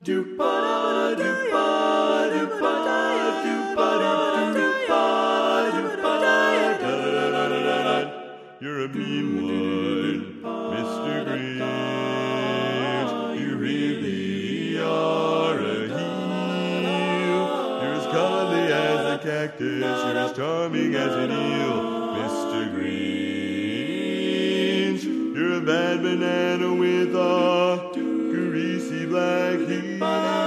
Doopa doopa doopa doopa doopa doopa da. You're a mean one, Mr. Grinch. You really are a heel. You're as cuddly as a cactus. You're as charming as an eel, Mr. Grinch. You're a bad banana with a greasy black heel.